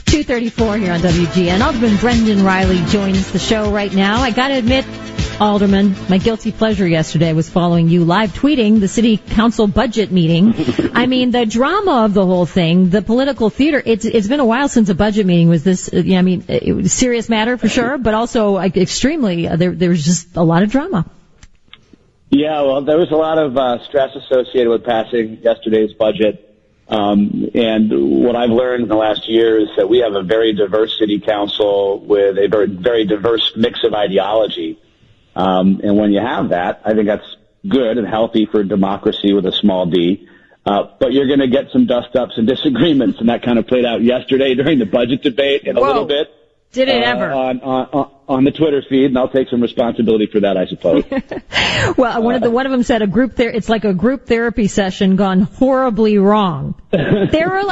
2:34 here on WGN. Alderman Brendan Riley joins the show right now. I got to admit, Alderman, my guilty pleasure yesterday was following you live tweeting the city council budget meeting. I mean, the drama of the whole thing, the political theater, it's been a while since a budget meeting was this, it was a serious matter for sure, but also extremely, there was just a lot of drama. Yeah, well, there was a lot of stress associated with passing yesterday's budget. And what I've learned in the last year is that we have a very diverse city council with a very, very diverse mix of ideology. And when you have that, I think that's good and healthy for democracy with a small d. But you're going to get some dust-ups and disagreements, and that kind of played out yesterday during the budget debate and a little bit. Did it ever? On the Twitter feed, and I'll take some responsibility for that, I suppose. Well, one of them said it's like a group therapy session gone horribly wrong. There were,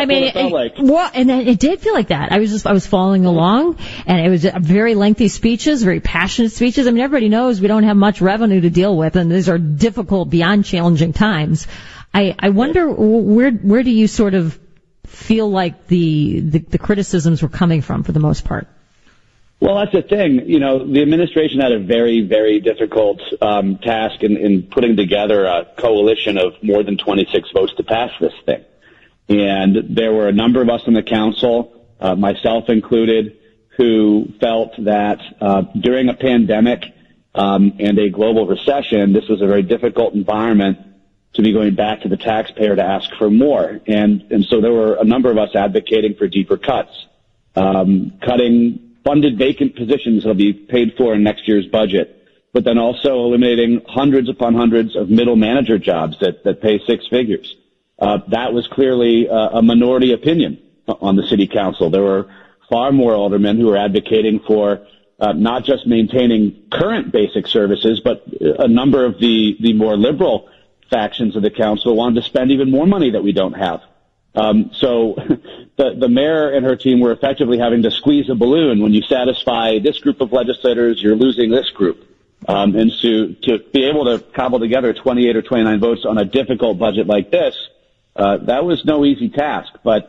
and it did feel like that. I was following along, and it was very lengthy speeches, very passionate speeches. I mean, everybody knows we don't have much revenue to deal with, and these are difficult, beyond challenging times. I wonder where do you sort of feel like the criticisms were coming from for the most part? Well, that's the thing. The administration had a very, very difficult task in putting together a coalition of more than 26 votes to pass this thing. And there were a number of us in the council, myself included, who felt that during a pandemic and a global recession, this was a very difficult environment to be going back to the taxpayer to ask for more. And so there were a number of us advocating for deeper cuts, cutting funded vacant positions that will be paid for in next year's budget, but then also eliminating hundreds upon hundreds of middle manager jobs that pay six figures. That was clearly a minority opinion on the city council. There were far more aldermen who were advocating for not just maintaining current basic services, but a number of the more liberal factions of the council wanted to spend even more money that we don't have. So the mayor and her team were effectively having to squeeze a balloon. When you satisfy this group of legislators, you're losing this group. And to be able to cobble together 28 or 29 votes on a difficult budget like this, that was no easy task. But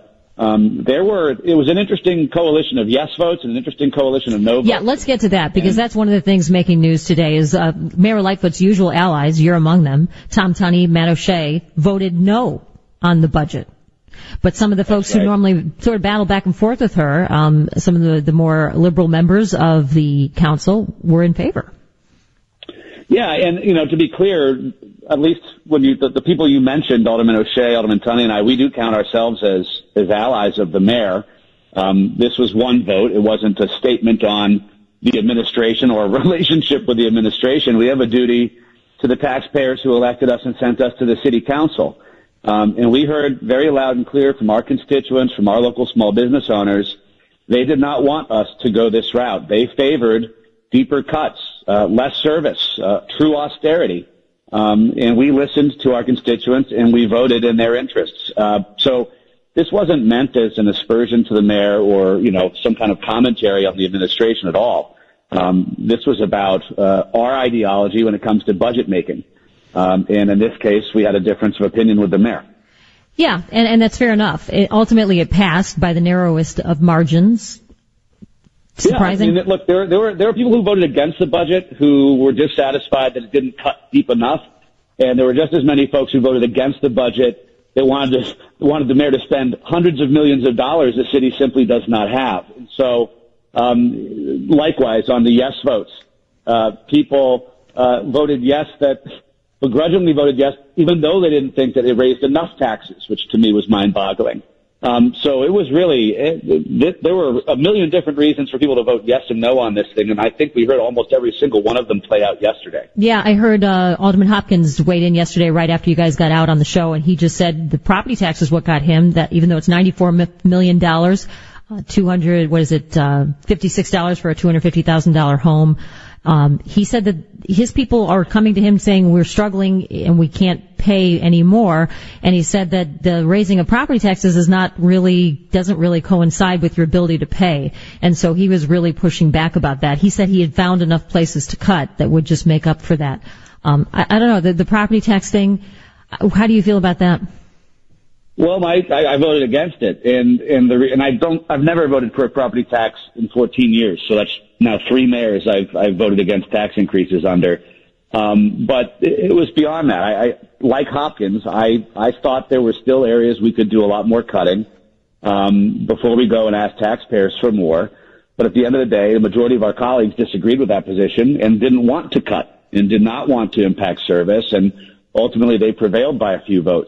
it was an interesting coalition of yes votes and an interesting coalition of no votes. Yeah, let's get to that, because that's one of the things making news today is Mayor Lightfoot's usual allies, you're among them, Tom Tunney, Matt O'Shea, voted no on the budget. But some of the folks who normally sort of battle back and forth with her, some of the more liberal members of the council were in favor. Yeah, and, to be clear, at least when the people you mentioned, Alderman O'Shea, Alderman Tunney, and I, we do count ourselves as allies of the mayor. This was one vote. It wasn't a statement on the administration or a relationship with the administration. We have a duty to the taxpayers who elected us and sent us to the city council. And we heard very loud and clear from our constituents, from our local small business owners, they did not want us to go this route. They favored deeper cuts, less service, true austerity. And we listened to our constituents and we voted in their interests. So this wasn't meant as an aspersion to the mayor or, some kind of commentary on the administration at all. This was about our ideology when it comes to budget making. And in this case, we had a difference of opinion with the mayor. Yeah, and that's fair enough. Ultimately, it passed by the narrowest of margins. Surprising. Yeah, look, there were people who voted against the budget who were dissatisfied that it didn't cut deep enough, and there were just as many folks who voted against the budget that wanted the mayor to spend hundreds of millions of dollars the city simply does not have. And so, likewise, on the yes votes, people voted yes begrudgingly voted yes, even though they didn't think that it raised enough taxes, which to me was mind-boggling. So it was really, there were a million different reasons for people to vote yes and no on this thing, and I think we heard almost every single one of them play out yesterday. Yeah, I heard Alderman Hopkins weighed in yesterday right after you guys got out on the show, and he just said the property tax is what got him, that even though it's $94 million, $56 for a $250,000 home. He said that his people are coming to him saying we're struggling and we can't pay anymore. And he said that the raising of property taxes doesn't really coincide with your ability to pay. And so he was really pushing back about that. He said he had found enough places to cut that would just make up for that. I don't know, the property tax thing, how do you feel about that? Well, I voted against it, and I've never voted for a property tax in 14 years. So that's now 3 mayors I've voted against tax increases under. But it was beyond that. I like Hopkins, I thought there were still areas we could do a lot more cutting, before we go and ask taxpayers for more. But at the end of the day, the majority of our colleagues disagreed with that position and didn't want to cut and did not want to impact service. And ultimately they prevailed by a few votes.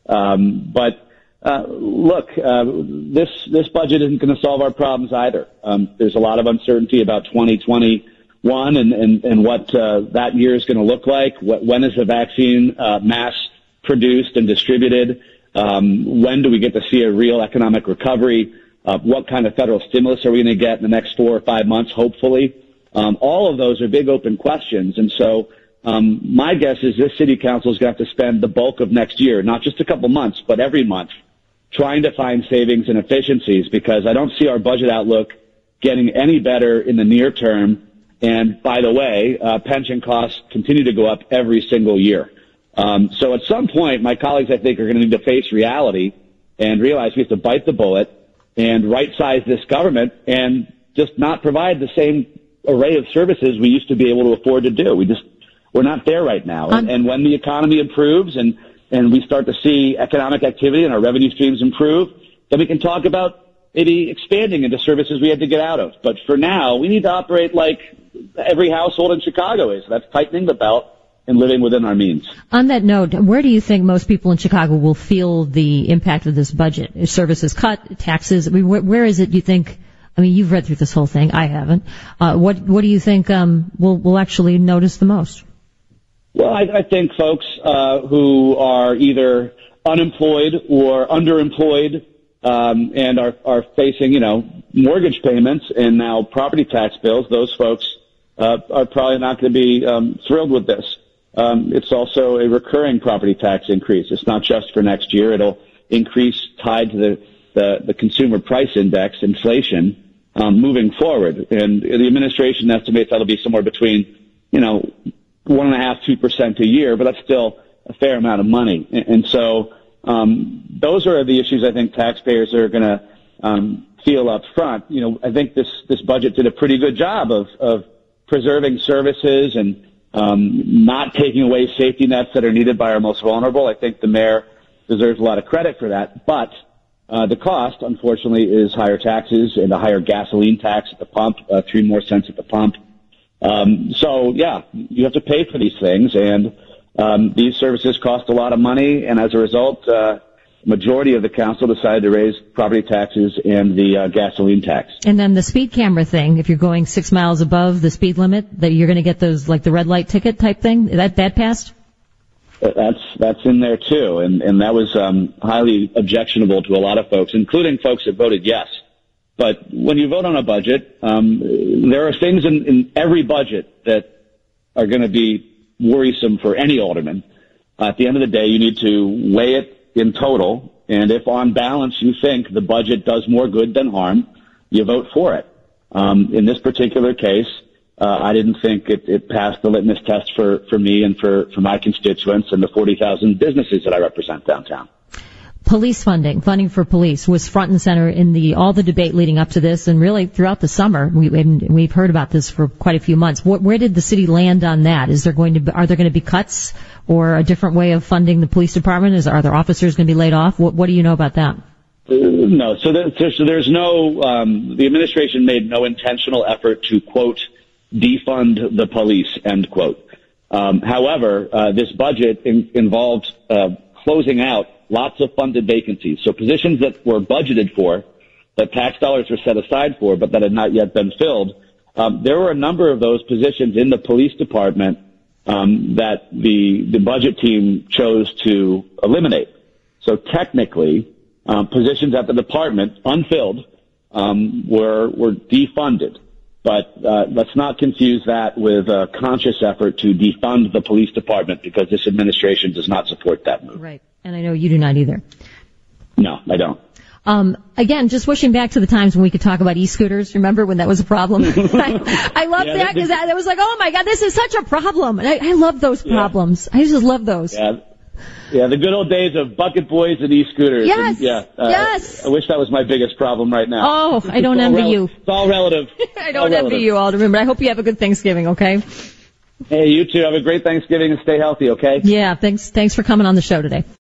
Look, this budget isn't going to solve our problems either. There's a lot of uncertainty about 2021 and what that year is going to look like. When is the vaccine mass produced and distributed? When do we get to see a real economic recovery? What kind of federal stimulus are we going to get in the next 4 or 5 months, hopefully? All of those are big open questions. And so my guess is this city council is going to have to spend the bulk of next year, not just a couple months, but every month, trying to find savings and efficiencies, because I don't see our budget outlook getting any better in the near term. And by the way, pension costs continue to go up every single year. So at some point, my colleagues, I think, are going to need to face reality and realize we have to bite the bullet and right-size this government and just not provide the same array of services we used to be able to afford to do. We're not there right now. And when the economy improves and we start to see economic activity and our revenue streams improve, then we can talk about maybe expanding into services we had to get out of. But for now, we need to operate like every household in Chicago is. That's tightening the belt and living within our means. On that note, where do you think most people in Chicago will feel the impact of this budget? Is services cut, taxes? I mean, where is it you think? I mean, you've read through this whole thing. I haven't. What do you think will actually notice the most? Well, I think folks who are either unemployed or underemployed and are facing, mortgage payments and now property tax bills, those folks are probably not going to be thrilled with this. It's also a recurring property tax increase. It's not just for next year. It'll increase tied to the consumer price index, inflation, moving forward. And the administration estimates that'll be somewhere between, 1.5–2% a year, but that's still a fair amount of money. And so those are the issues I think taxpayers are going to feel up front. I think this budget did a pretty good job of preserving services and not taking away safety nets that are needed by our most vulnerable. I think the mayor deserves a lot of credit for that. But the cost, unfortunately, is higher taxes and a higher gasoline tax at the pump, 3 more cents at the pump. So, yeah, you have to pay for these things, and these services cost a lot of money, and as a result, majority of the council decided to raise property taxes and the gasoline tax. And then the speed camera thing, if you're going 6 miles above the speed limit, that you're going to get those, like the red light ticket type thing, that passed? That's in there too, and that was highly objectionable to a lot of folks, including folks that voted yes. But when you vote on a budget, there are things in every budget that are going to be worrisome for any alderman. At the end of the day, you need to weigh it in total, and if on balance you think the budget does more good than harm, you vote for it. In this particular case, I didn't think it passed the litmus test for me and for my constituents and the 40,000 businesses that I represent downtown. Police funding for police was front and center in all the debate leading up to this, and really throughout the summer. We've heard about this for quite a few months. Where did the city land on that? Are there going to be cuts or a different way of funding the police department? Are there officers going to be laid off? What do you know about that? No. So there's no. The administration made no intentional effort to quote defund the police, end quote. However, this budget involved closing out lots of funded vacancies. So positions that were budgeted for, that tax dollars were set aside for, but that had not yet been filled. There were a number of those positions in the police department that the budget team chose to eliminate. So technically, positions at the department, unfilled, were defunded. But let's not confuse that with a conscious effort to defund the police department, because this administration does not support that move. Right. And I know you do not either. No, I don't. Again, just wishing back to the times when we could talk about e-scooters. Remember when that was a problem? I love that because that was like, oh my God, this is such a problem. And I love those problems. I just love those. Yeah. Yeah, the good old days of bucket boys and e-scooters. Yes. And, Yes. I wish that was my biggest problem right now. Oh, I don't envy you. It's all relative. I don't envy you, Alderman, but I hope you have a good Thanksgiving, okay? Hey, you too. Have a great Thanksgiving and stay healthy, okay? Yeah, thanks for coming on the show today.